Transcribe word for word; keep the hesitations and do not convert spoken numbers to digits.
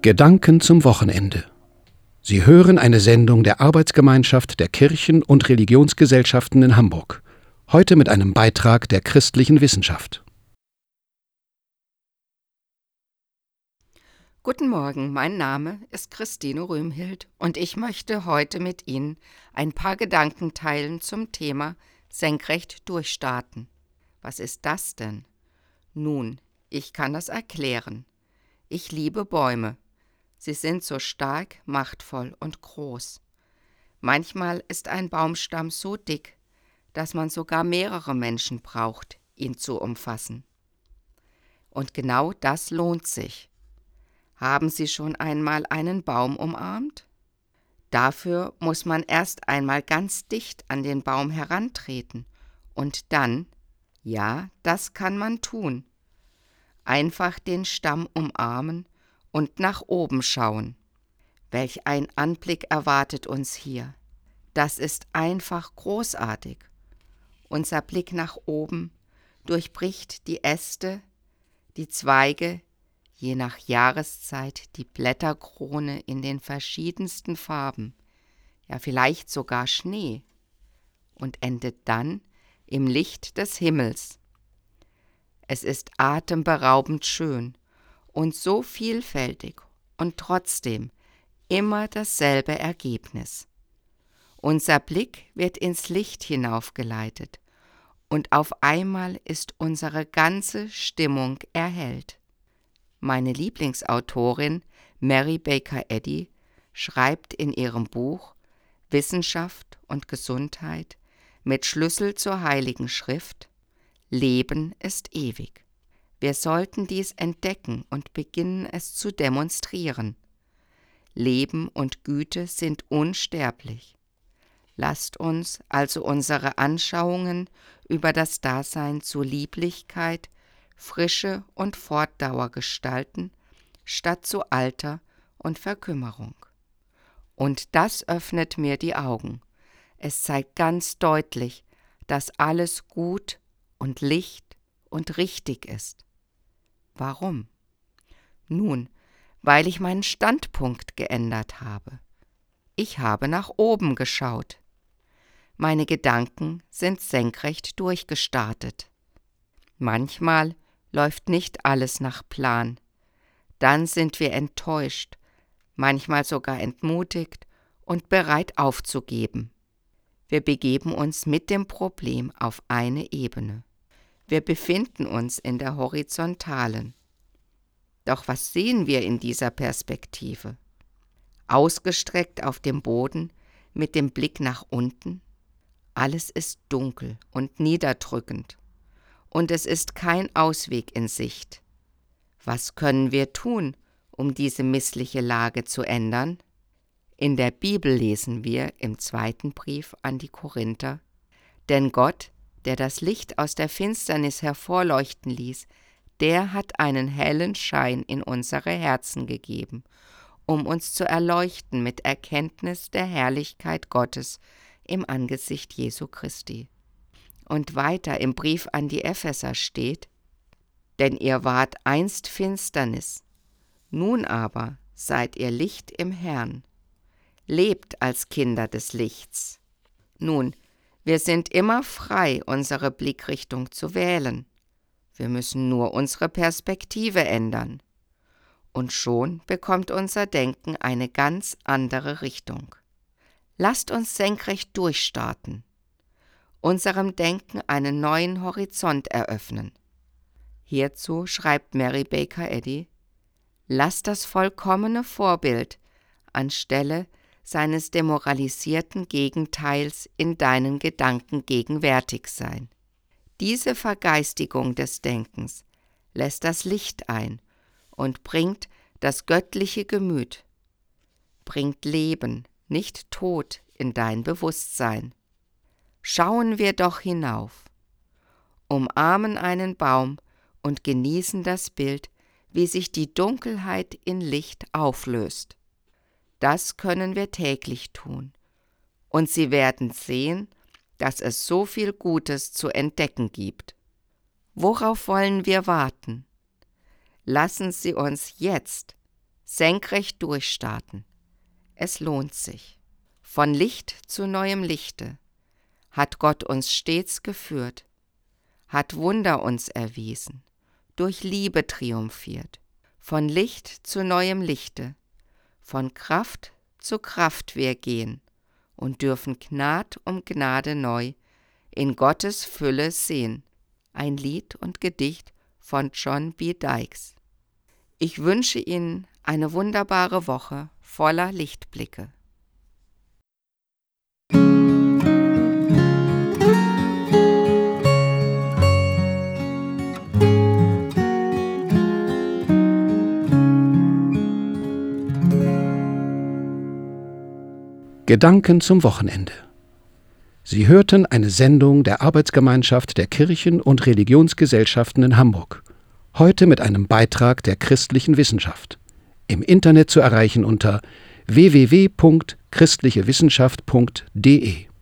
Gedanken zum Wochenende. Sie hören eine Sendung der Arbeitsgemeinschaft der Kirchen- und Religionsgesellschaften in Hamburg. Heute mit einem Beitrag der christlichen Wissenschaft. Guten Morgen, mein Name ist Christine Röhmhild und ich möchte heute mit Ihnen ein paar Gedanken teilen zum Thema senkrecht durchstarten. Was ist das denn? Nun, ich kann das erklären. Ich liebe Bäume. Sie sind so stark, machtvoll und groß. Manchmal ist ein Baumstamm so dick, dass man sogar mehrere Menschen braucht, ihn zu umfassen. Und genau das lohnt sich. Haben Sie schon einmal einen Baum umarmt? Dafür muss man erst einmal ganz dicht an den Baum herantreten und dann, ja, das kann man tun, einfach den Stamm umarmen und nach oben schauen. Welch ein Anblick erwartet uns hier. Das ist einfach großartig. Unser Blick nach oben durchbricht die Äste, die Zweige, je nach Jahreszeit die Blätterkrone in den verschiedensten Farben, ja vielleicht sogar Schnee, und endet dann im Licht des Himmels. Es ist atemberaubend schön und so vielfältig und trotzdem immer dasselbe Ergebnis. Unser Blick wird ins Licht hinaufgeleitet und auf einmal ist unsere ganze Stimmung erhellt. Meine Lieblingsautorin Mary Baker Eddy schreibt in ihrem Buch Wissenschaft und Gesundheit mit Schlüssel zur Heiligen Schrift: Leben ist ewig. Wir sollten dies entdecken und beginnen, es zu demonstrieren. Leben und Güte sind unsterblich. Lasst uns also unsere Anschauungen über das Dasein zu Lieblichkeit, Frische und Fortdauer gestalten, statt zu Alter und Verkümmerung. Und das öffnet mir die Augen. Es zeigt ganz deutlich, dass alles gut und Licht und richtig ist. Warum? Nun, weil ich meinen Standpunkt geändert habe. Ich habe nach oben geschaut. Meine Gedanken sind senkrecht durchgestartet. Manchmal läuft nicht alles nach Plan. Dann sind wir enttäuscht, manchmal sogar entmutigt und bereit aufzugeben. Wir begeben uns mit dem Problem auf eine Ebene. Wir befinden uns in der Horizontalen. Doch was sehen wir in dieser Perspektive? Ausgestreckt auf dem Boden, mit dem Blick nach unten? Alles ist dunkel und niederdrückend. Und es ist kein Ausweg in Sicht. Was können wir tun, um diese missliche Lage zu ändern? In der Bibel lesen wir im zweiten Brief an die Korinther: Denn Gott, der das Licht aus der Finsternis hervorleuchten ließ, der hat einen hellen Schein in unsere Herzen gegeben, um uns zu erleuchten mit Erkenntnis der Herrlichkeit Gottes im Angesicht Jesu Christi. Und weiter im Brief an die Epheser steht: Denn ihr wart einst Finsternis, nun aber seid ihr Licht im Herrn. Lebt als Kinder des Lichts. Nun, wir sind immer frei, unsere Blickrichtung zu wählen. Wir müssen nur unsere Perspektive ändern. Und schon bekommt unser Denken eine ganz andere Richtung. Lasst uns senkrecht durchstarten, unserem Denken einen neuen Horizont eröffnen. Hierzu schreibt Mary Baker Eddy: Lass das vollkommene Vorbild anstelle seines demoralisierten Gegenteils in deinen Gedanken gegenwärtig sein. Diese Vergeistigung des Denkens lässt das Licht ein und bringt das göttliche Gemüt, bringt Leben, nicht Tod in dein Bewusstsein. Schauen wir doch hinauf, umarmen einen Baum und genießen das Bild, wie sich die Dunkelheit in Licht auflöst. Das können wir täglich tun, und Sie werden sehen, dass es so viel Gutes zu entdecken gibt. Worauf wollen wir warten? Lassen Sie uns jetzt Senkrecht durchstarten. Es lohnt sich. Von Licht zu neuem Lichte hat Gott uns stets geführt, hat Wunder uns erwiesen, durch Liebe triumphiert. Von Licht zu neuem Lichte, von Kraft zu Kraft wir gehen und dürfen Gnad um Gnade neu in Gottes Fülle sehen. Ein Lied und Gedicht von John B. Dykes. Ich wünsche Ihnen eine wunderbare Woche voller Lichtblicke. Gedanken zum Wochenende. Sie hörten eine Sendung der Arbeitsgemeinschaft der Kirchen- und Religionsgesellschaften in Hamburg. Heute mit einem Beitrag der christlichen Wissenschaft. Im Internet zu erreichen unter w w w punkt christliche wissenschaft punkt d e.